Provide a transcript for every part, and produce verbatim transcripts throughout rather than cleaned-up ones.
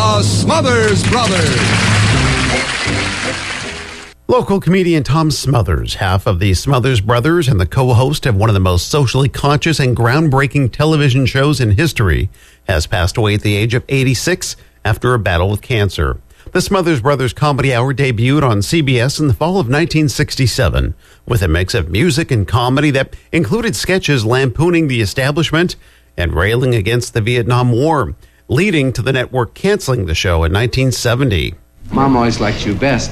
The Smothers Brothers. Local comedian Tom Smothers, half of the Smothers Brothers and the co-host of one of the most socially conscious and groundbreaking television shows in history, has passed away at the age of eighty-six after a battle with cancer. The Smothers Brothers Comedy Hour debuted on C B S in the fall of nineteen sixty-seven with a mix of music and comedy that included sketches lampooning the establishment and railing against the Vietnam War, leading to the network canceling the show in nineteen seventy. Mom always liked you best.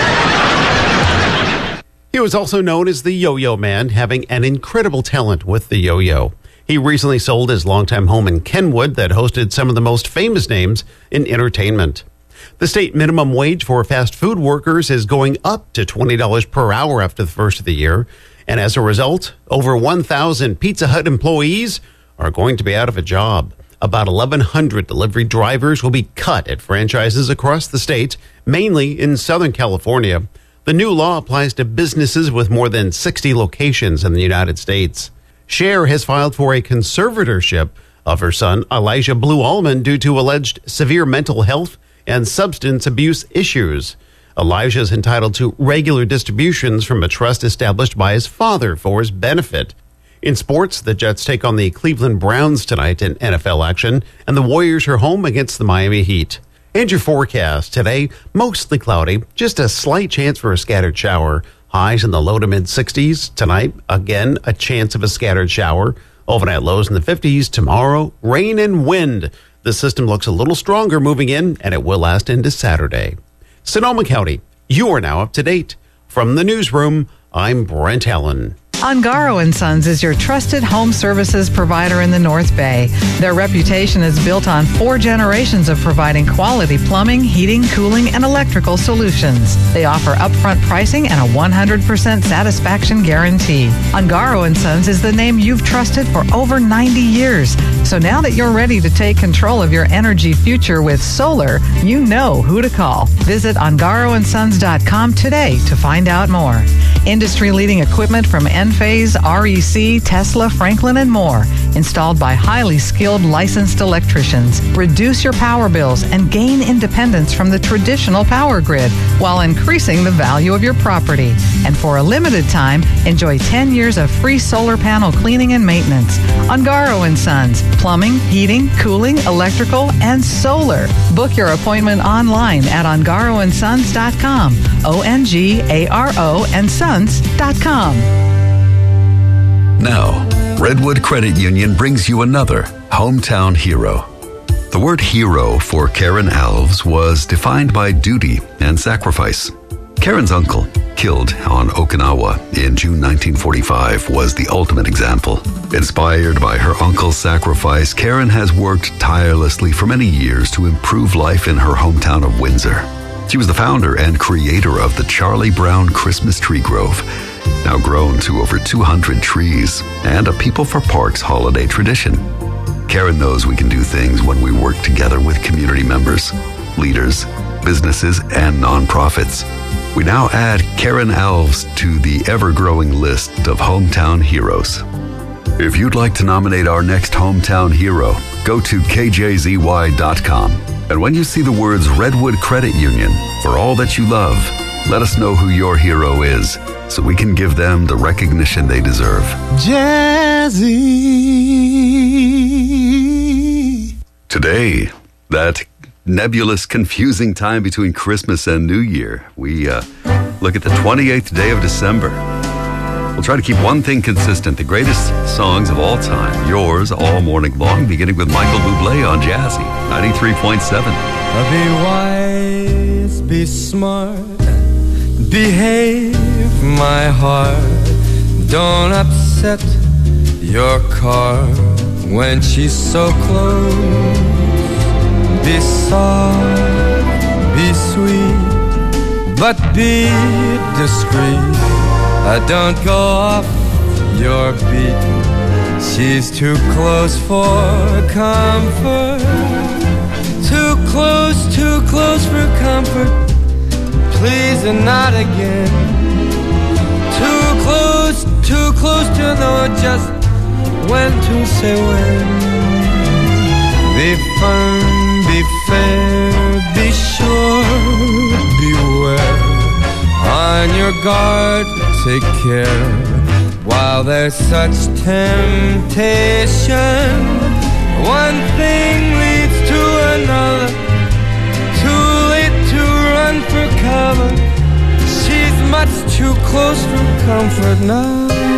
He was also known as the Yo-Yo Man, having an incredible talent with the yo-yo. He recently sold his longtime home in Kenwood that hosted some of the most famous names in entertainment. The state minimum wage for fast food workers is going up to twenty dollars per hour after the first of the year. And as a result, over one thousand Pizza Hut employees are going to be out of a job. About eleven hundred delivery drivers will be cut at franchises across the state, mainly in Southern California. The new law applies to businesses with more than sixty locations in the United States. Cher has filed for a conservatorship of her son, Elijah Blue Allman, due to alleged severe mental health and substance abuse issues. Elijah is entitled to regular distributions from a trust established by his father for his benefit. In sports, the Jets take on the Cleveland Browns tonight in N F L action, and the Warriors are home against the Miami Heat. And your forecast today, mostly cloudy, just a slight chance for a scattered shower. Highs in the low to mid sixties. Tonight, again, a chance of a scattered shower. Overnight lows in the fifties. Tomorrow, rain and wind. The system looks a little stronger moving in, and it will last into Saturday. Sonoma County, you are now up to date. From the newsroom, I'm Brent Allen. Ungaro and Sons is your trusted home services provider in the North Bay. Their reputation is built on four generations of providing quality plumbing, heating, cooling, and electrical solutions. They offer upfront pricing and a one hundred percent satisfaction guarantee. Ungaro and Sons is the name you've trusted for over ninety years. So now that you're ready to take control of your energy future with solar, you know who to call. Visit ungaro and sons dot com today to find out more. Industry-leading equipment from Enphase, R E C, Tesla, Franklin, and more. Installed by highly skilled licensed electricians. Reduce your power bills and gain independence from the traditional power grid while increasing the value of your property. And for a limited time, enjoy ten years of free solar panel cleaning and maintenance. Ungaro and Sons. Plumbing, heating, cooling, electrical, and solar. Book your appointment online at ungaro and sons dot com. O N G A R O and sons dot com. Now, Redwood Credit Union brings you another hometown hero. The word hero for Karen Alves was defined by duty and sacrifice. Karen's uncle, killed on Okinawa in June nineteen forty-five, was the ultimate example. Inspired by her uncle's sacrifice, Karen has worked tirelessly for many years to improve life in her hometown of Windsor. She was the founder and creator of the Charlie Brown Christmas Tree Grove, now grown to over two hundred trees, and a People for Parks holiday tradition. Karen knows we can do things when we work together with community members, leaders, businesses, and nonprofits. We now add Karen Alves to the ever-growing list of hometown heroes. If you'd like to nominate our next hometown hero, go to K J Z Y dot com. And when you see the words Redwood Credit Union, for all that you love, let us know who your hero is so we can give them the recognition they deserve. Jazzy. Today, that nebulous, confusing time between Christmas and New Year, we uh, look at the twenty-eighth day of December. We'll try to keep one thing consistent, the greatest songs of all time, yours all morning long, beginning with Michael Bublé on Jazzy, ninety-three point seven. Be wise, be smart, behave, my heart. Don't upset your car when she's so close. Be soft, be sweet, but be discreet. Uh, don't go off your beat. She's too close for comfort. Too close, too close for comfort. Please and not again. Too close, too close to know just when to say when. Be firm, be fair, guard, take care while there's such temptation. One thing leads to another, too late to run for cover. She's much too close for comfort now.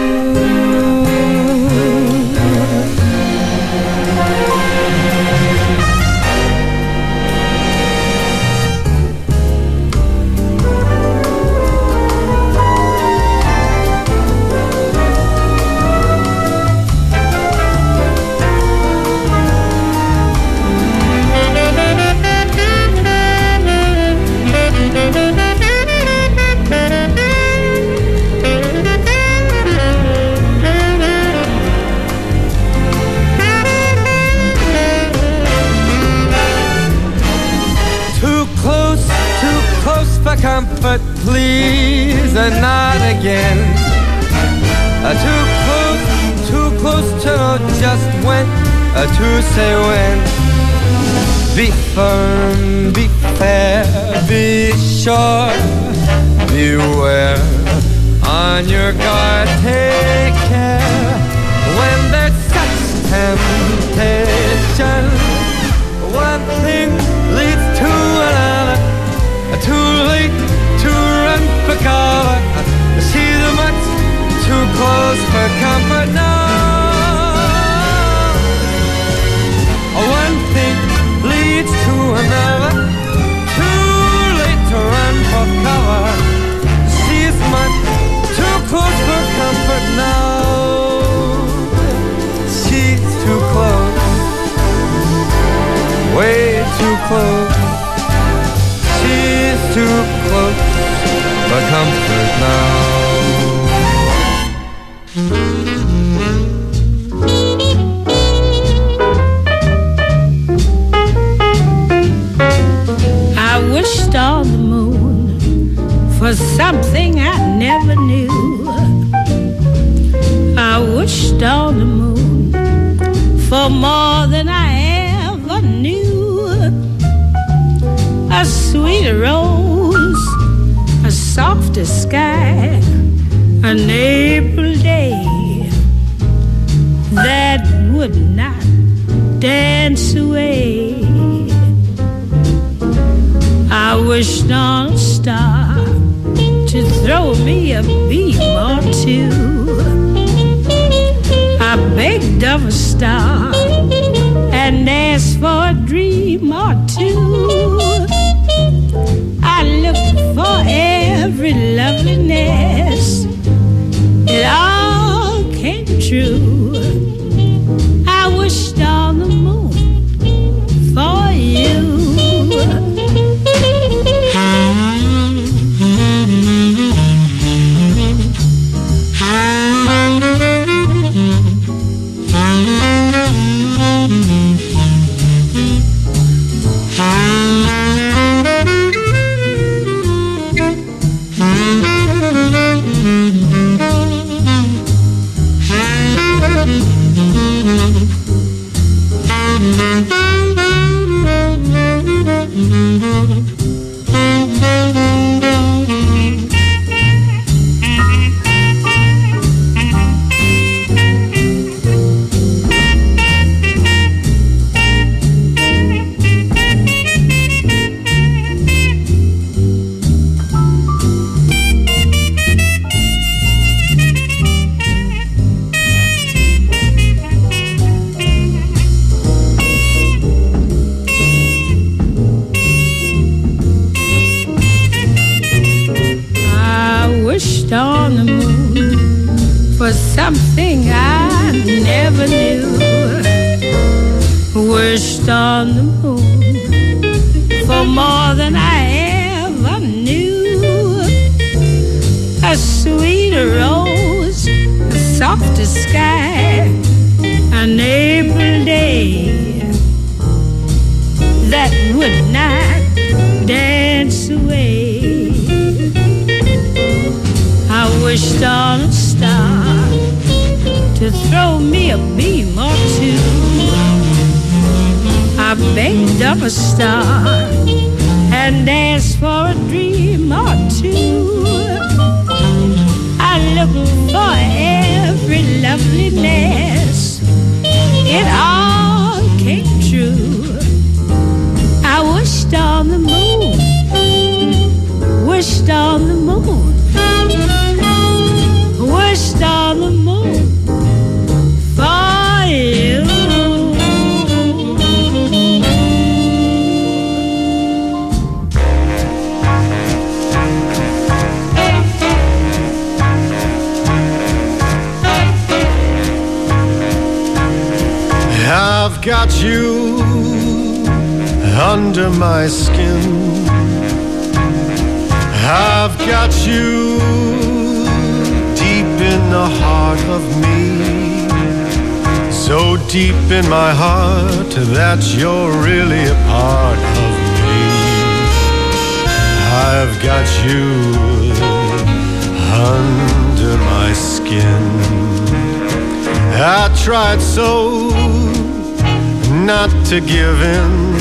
Comfort, please, and not again. Uh, too close, too close to know just when, uh, to say when. Be firm, be fair, be sure, beware. On your guard, take care. When there's such temptation, one thing leads to another. Too late to run for cover. She's much too close for comfort now. One thing leads to another. Too late to run for cover. She's much too close for comfort now. She's too close, way too close. She's too close for comfort now. I wished on the moon for something I never knew. I wished on the moon for more than I ever knew. A sweeter rose, a softer sky, an April day that would not dance away. I wished on a star to throw me a beam or two. I begged of a star and asked for a dream or two. I looked for every loveliness. It all came true. I wished on the moon for you. On the moon for something I never knew. Wished on the moon for more than I ever knew. A sweeter rose, a softer sky, an April day that would not dance away. I wished on a star to throw me a beam or two. I begged of a star and asked for a dream or two. look for every loveliness. It all came true. I wished on the moon, wished on the moon, wished on the moon for you. I've got you under my skin. I've got you deep in the heart of me, so deep in my heart that you're really a part of me. I've got you under my skin. I tried so not to give in.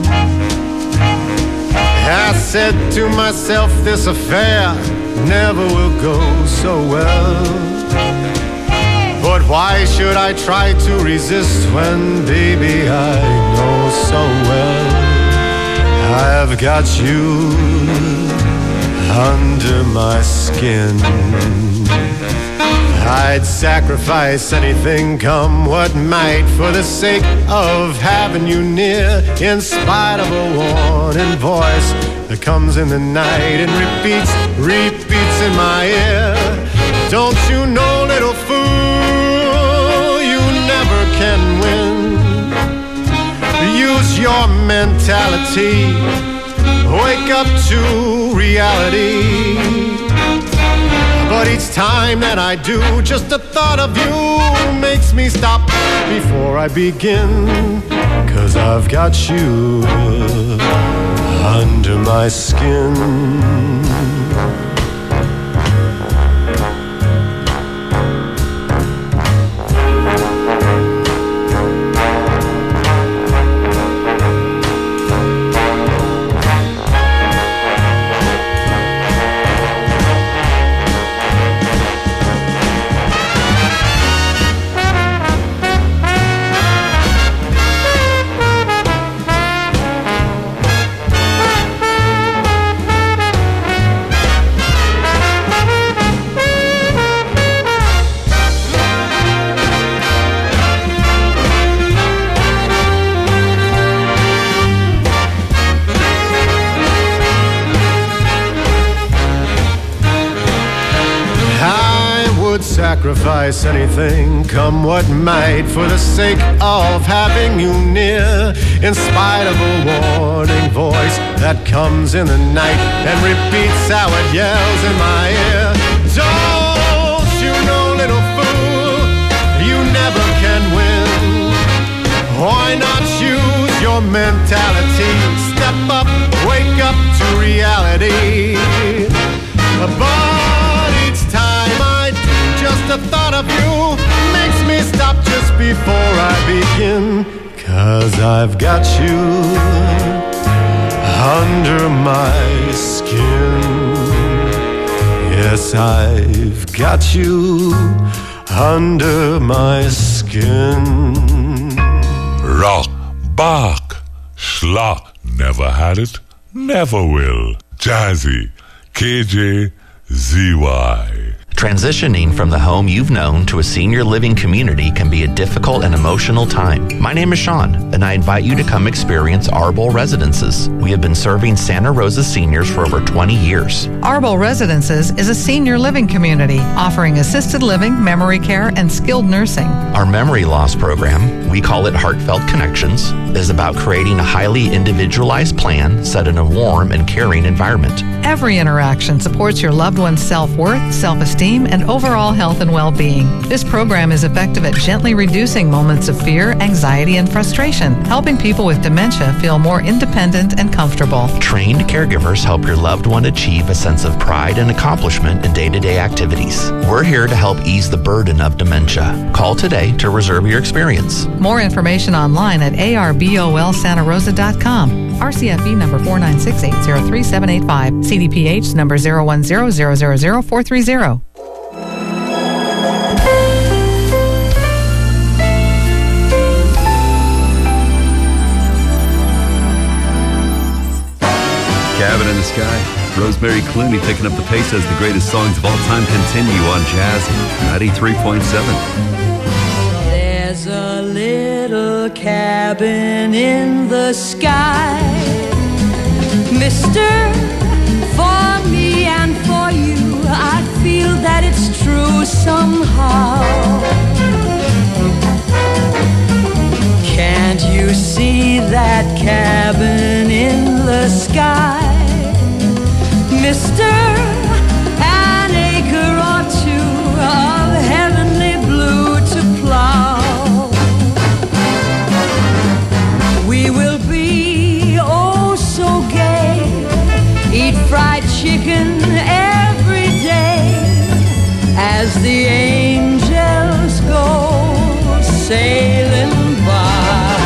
I said to myself, this affair never will go so well. But why should I try to resist when, baby, I know so well I've got you under my skin. I'd sacrifice anything, come what might, for the sake of having you near, in spite of a warning voice that comes in the night and repeats, repeats in my ear. Don't you know, little fool, you never can win. Use your mentality, wake up to reality. But each time that I do, just the thought of you makes me stop before I begin. 'Cause I've got you under my skin. Sacrifice anything, come what might, for the sake of having you near, in spite of a warning voice that comes in the night and repeats how it yells in my ear. Don't you know, little fool, you never can win. Why not use your mentality? Step up, wake up to reality. But each time I do, just the thought of you makes me stop just before I begin. 'Cause I've got you under my skin. Yes, I've got you under my skin. Rock, Bach, Schlock, never had it, never will. Jazzy, K J Z Y. Transitioning from the home you've known to a senior living community can be a difficult and emotional time. My name is Sean, and I invite you to come experience Arbol Residences. We have been serving Santa Rosa seniors for over twenty years. Arbol Residences is a senior living community offering assisted living, memory care, and skilled nursing. Our memory loss program, we call it Heartfelt Connections, is about creating a highly individualized plan set in a warm and caring environment. Every interaction supports your loved one's self-worth, self-esteem, and overall health and well-being. This program is effective at gently reducing moments of fear, anxiety, and frustration, helping people with dementia feel more independent and comfortable. Trained caregivers help your loved one achieve a sense of pride and accomplishment in day-to-day activities. We're here to help ease the burden of dementia. Call today to reserve your experience. More information online at a r b o l santa rosa dot com. R C F E number four nine six eight zero three seven eight five. C D P H number zero one zero zero zero zero four three zero. Cabin in the Sky. Rosemary Clooney picking up the pace as the greatest songs of all time continue on Jazz ninety-three point seven. There's a little cabin in the sky, Mister, for me and for you. I feel that it's true somehow. Can't you see that cabin in the sky, Mister? An acre or two of heavenly blue to plow. We will be oh so gay, eat fried chicken every day as the angels go sailing by.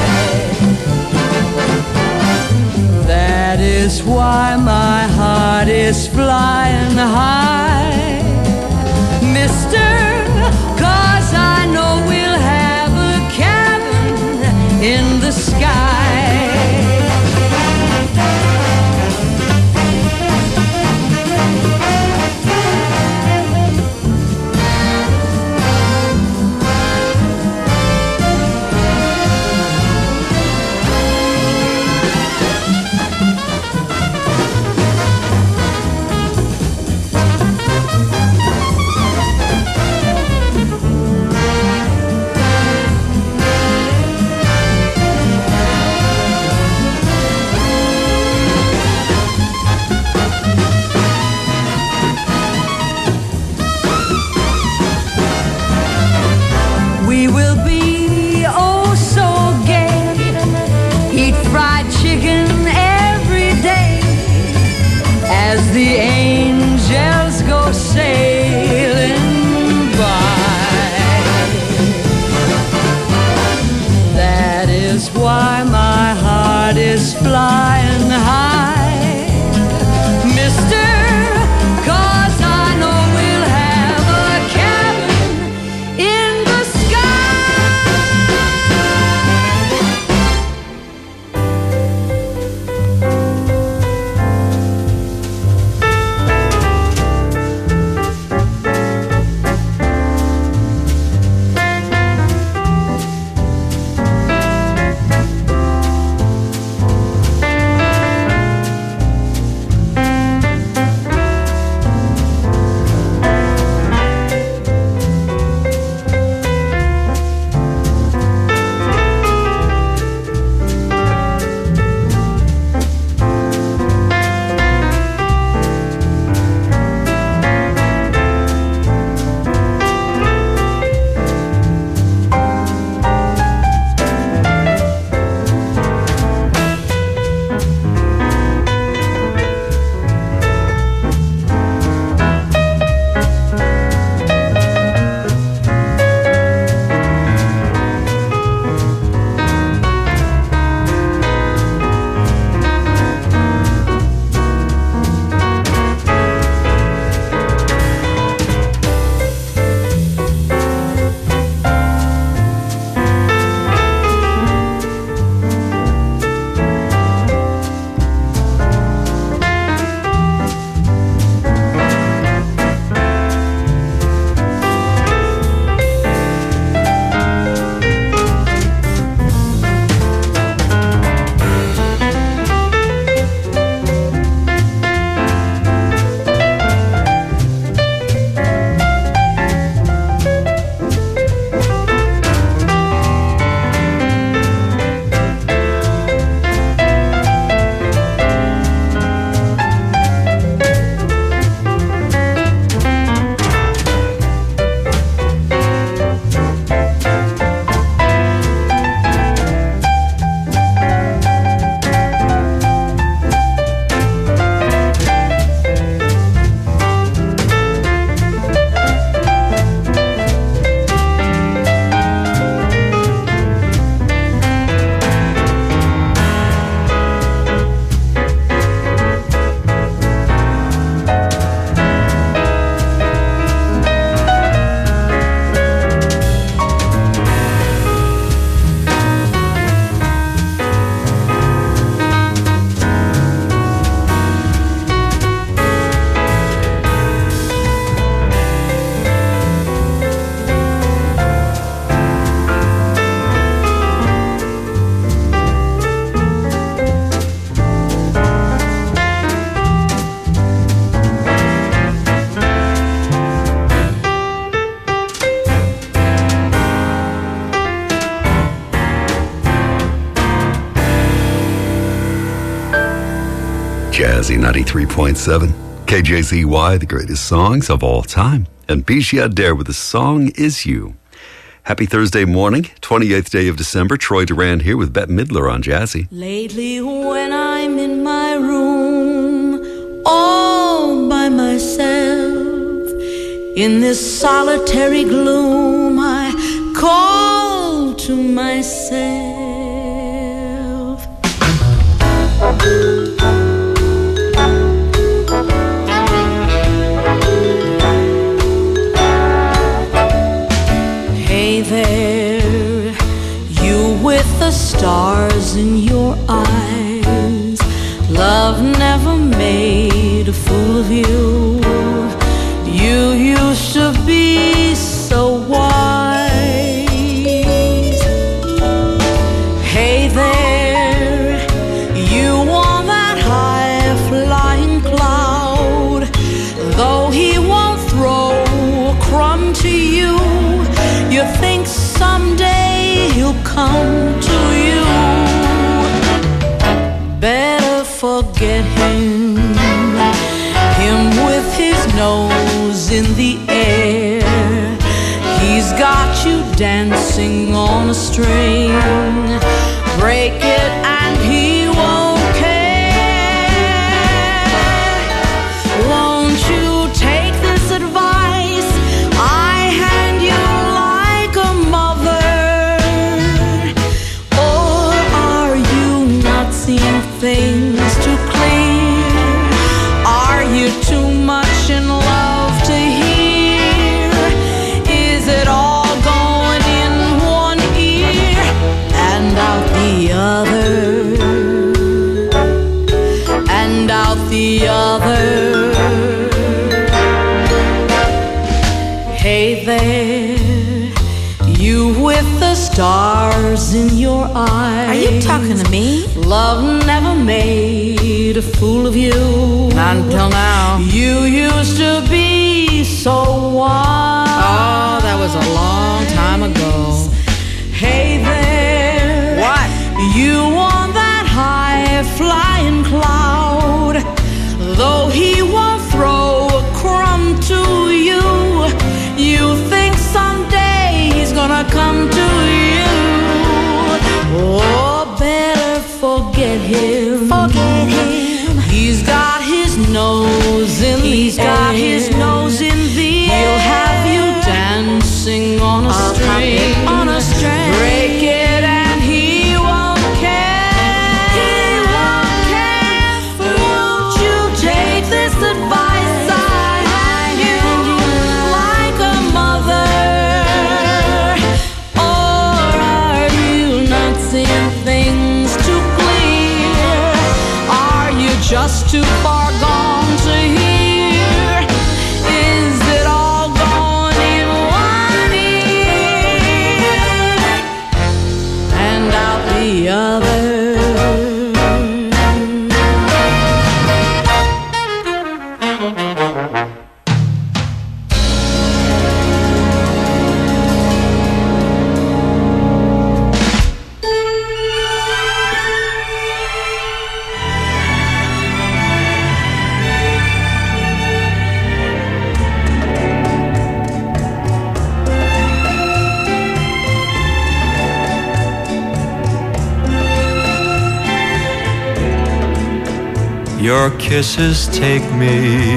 That is why my heart is flying high, Mister, 'cause I know we'll have a cabin in the sky. Jazzy ninety-three point seven. K J Z Y, the greatest songs of all time. And Bijia Adair with the song Is You. Happy Thursday morning, twenty-eighth day of December. Troy Duran here with Bette Midler on Jazzy. Lately when I'm in my room, all by myself, in this solitary gloom, I call to myself. Hey there, you with the stars in your eyes. Love never made a fool of you. You used to be so wise. Hey there, you on that high flying cloud. Though he won't throw a crumb to you, you think someday he'll come to you. Better forget him, him with his nose in the air. He's got you dancing on a string. Break it and he won't care. Won't you take this advice I hand you like a mother? Or are you not seeing things too clear? Are you too much in love to hear? Is it all going in one ear and out the other? And out the other. Hey there, you with the stars in your eyes. Are you talking to me? Love never made a fool of you. Not until now. You used to be so wise. Oh, that was a long time ago. Hey there. What? You on that high flying cloud. Though he won't throw a crumb to you, you think someday he's gonna come to you. Oh, better forget him. Forget him. He's got his nose in He's the got air. his nose in the He'll air. have you dancing on a I'll have string. it on a string. Break it and he won't care. He won't care. Won't you take this advice I hand you like a mother? Or are you not seeing things too clear? Are you just too far gone to hear? Is it all gone in one ear and out the other? Your kisses take me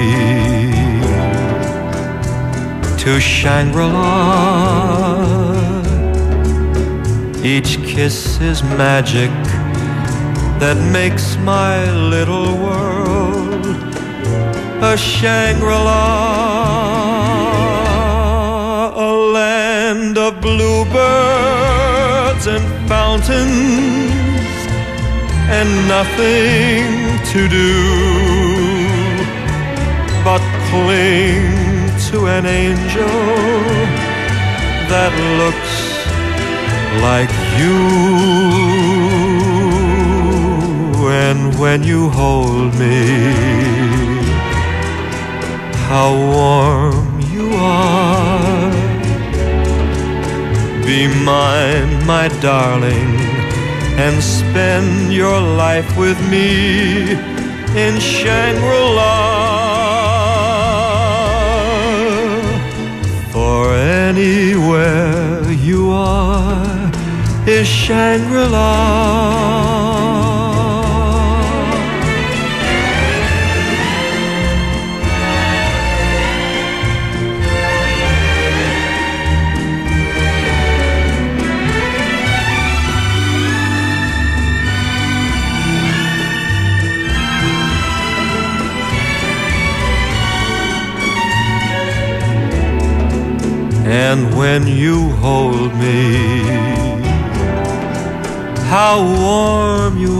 to Shangri-La. Each kiss is magic that makes my little world a Shangri-La, a land of bluebirds and fountains and nothing to do but cling to an angel that looks like you. And when you hold me, how warm you are. Be mine, my darling, and spend your life with me in in Shangri-La. For anywhere you are is Shangri-La. And when you hold me, how warm you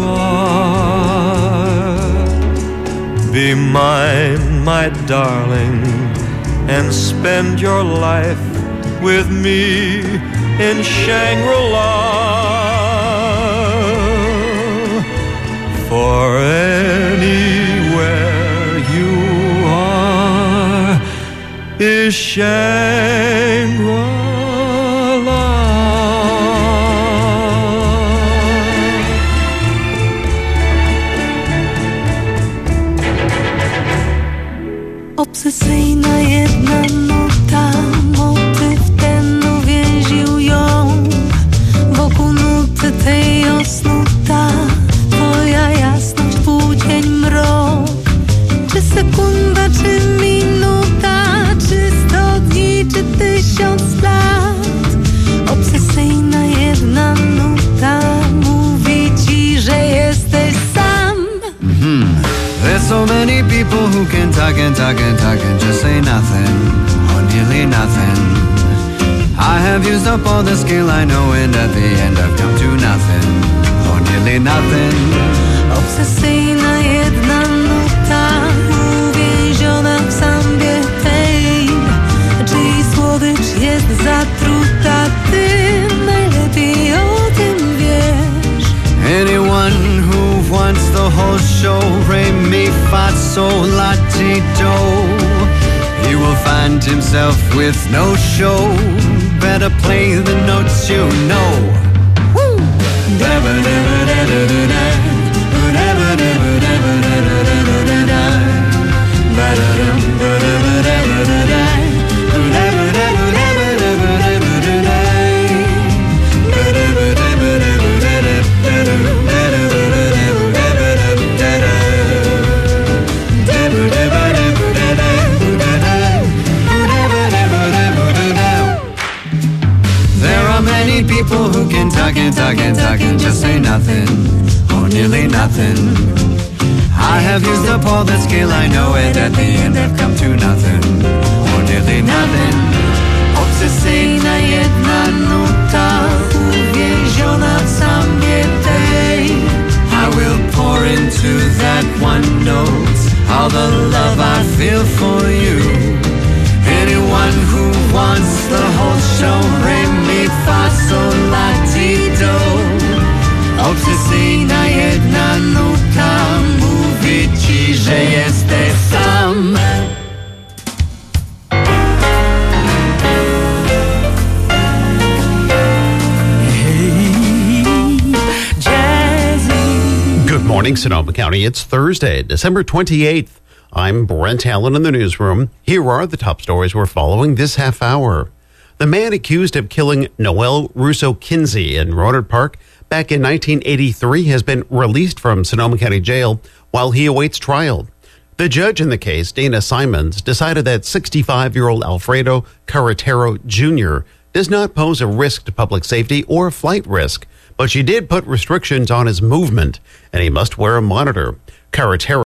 are. Be mine, my darling, and spend your life with me in Shangri-La. For anywhere you are is Shangri-La. Obsesyjna jedna nuta, motyw ten uwięził ją. Wokół nuty tej osnuta, twoja jasność, półdzień, mrok. Czy sekunda, czy minuta, czy sto dni, czy tysiąc lat. Obsesyjna jedna nuta mówi ci, że jesteś sam. Mm-hmm. There's so many people who can talk and talk and talk and just say nothing, or nearly nothing. I have used up all the skill I know, and at the end I've come to nothing, or nearly nothing. Obsesyjna jedna nuta uwięziona w sambie tej, czyj słodycz jest zatruta, ty najlepiej o tym wiesz. Anyone who wants the whole show, re mi fa sol la ti do, he will find himself with no show. Better play the notes you know. Woo! People who can talk and talk and talk and just say nothing, or nearly nothing. I have used up all the skill I know, and at the end I've come to nothing, or nearly nothing. Obsesyjna jedna nuta uwięziona w sambie tej. I will pour into that one note all the love I feel for you. Anyone who wants the whole show, re mi fa sol la ti do. Obsesyjna jedna nuta mówi ci, że jesteś sam. Good morning, Sonoma County. It's Thursday, December twenty-eighth. I'm Brent Allen in the newsroom. Here are the top stories we're following this half hour. The man accused of killing Noel Russo Kinsey in Rohnert Park back in nineteen eighty-three has been released from Sonoma County Jail while he awaits trial. The judge in the case, Dana Simons, decided that sixty-five-year-old Alfredo Carretero Junior does not pose a risk to public safety or flight risk, but she did put restrictions on his movement, and he must wear a monitor. Carretero